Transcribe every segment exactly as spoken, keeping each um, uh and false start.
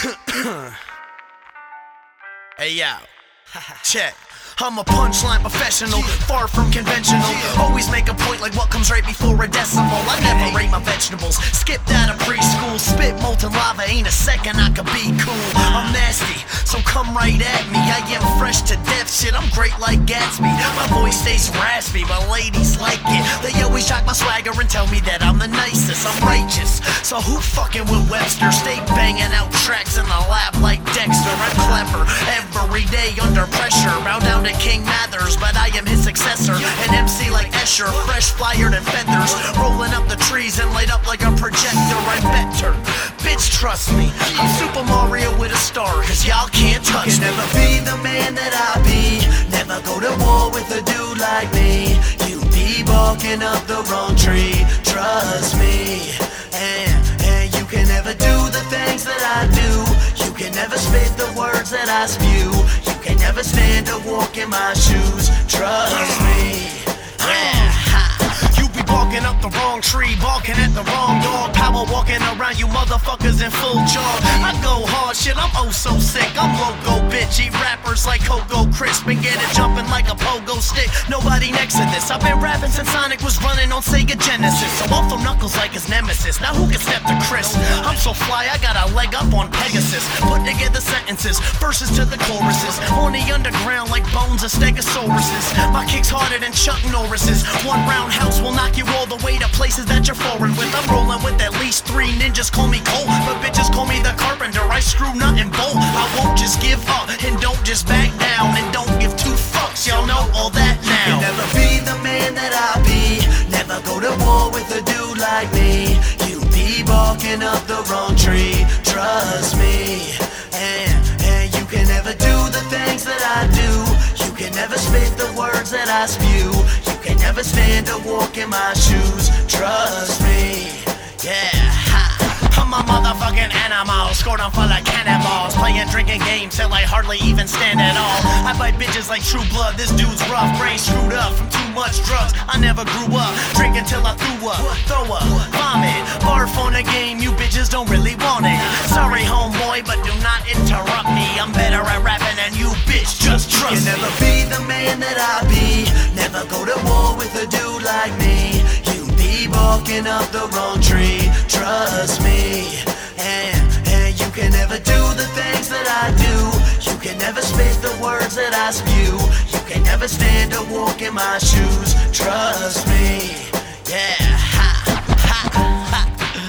Hey yo, check. I'm a punchline professional, far from conventional. Always make a point like what comes right before a decimal. I never rate my vegetables, skipped out of preschool. Spit molten lava, ain't a second I could be cool. I'm nasty, so come right at me. I am fresh to death, shit, I'm great like Gatsby. My voice stays raspy, but ladies like it. They always shock my swagger and tell me that I'm the nicest. I'm righteous, so who fucking with Webster? Stay banging out tracks in the lab like Dexter. I'm clever, every day under pressure. Bow down to King Mathers, but I am his successor. An M C like Escher, fresh flyer than feathers. Rolling up the trees and light up like a projector. I'm better, bitch, trust me. I'm Super Mario with a star, cause y'all can't touch me. You can never be the man that I be. Never go to war with a dude like me. You be barking up the wrong tree, trust me. And, and you can never do the things that I do. You can never spit the words that I spew. You can never stand to walk in my shoes, trust me. Yeah, you be barking up the wrong tree, barking at the wrong dog. Power walking around you motherfuckers in full jog. I go hard, shit, I'm oh so sick. I'm loco, bitch, eat rappers like Coco Crisp and get it jumping like a pogo stick. Nobody next to this. I've been rapping since Sonic was running on Sega Genesis. So I'll throw Knuckles like his nemesis. Now who can step to Chris? I'm so fly, I got a leg up on Pegasus. Put together sentences, verses to the choruses. On the underground like bones of stegosauruses. My kick's harder than Chuck Norris's. One roundhouse will knock you all the way to places that you're foreign with. I'm rolling with at least three ninjas, call me Cole, but bitches call me the carpenter. I screw nut and bolt. I won't just give up and don't just back down and don't give two fucks. Y'all know all that now. You can never be the man that I be. Never go to war with a dude like me. You be barking up the wrong tree, trust me. And, and you can never do the things that I do. You can never spit the words that I spew. You can never stand to walk in my shoes, trust me. Yeah, ha. I'm a motherfucking animal, scored on full of cannonballs. Playing drinking games till I hardly even stand at all. I bite bitches like True Blood, this dude's rough. Brain screwed up from too much drugs. I never grew up, drinking till I threw up. Throw up, vomit, barf on the game, you bitches don't really want it. Sorry homeboy, but do not interrupt me. I'm better at rapping than you, bitch, just trust me. You can never be the man that I be. Never go to war with a dude like me. You be barking up the wrong tree, trust me. And, and you can never do the things that I do. You can never spit the words that I spew. You can never stand to walk in my shoes, trust me. Yeah, ha, ha, ha.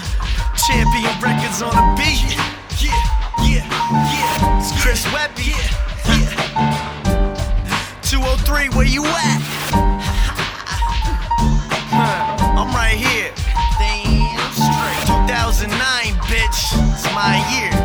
Champion Records on the beat. Yeah, yeah, yeah. It's Chris Webby. Yeah, yeah. two oh three, where you at? Huh, I'm right here. Damn straight. two thousand nine, bitch. It's my year.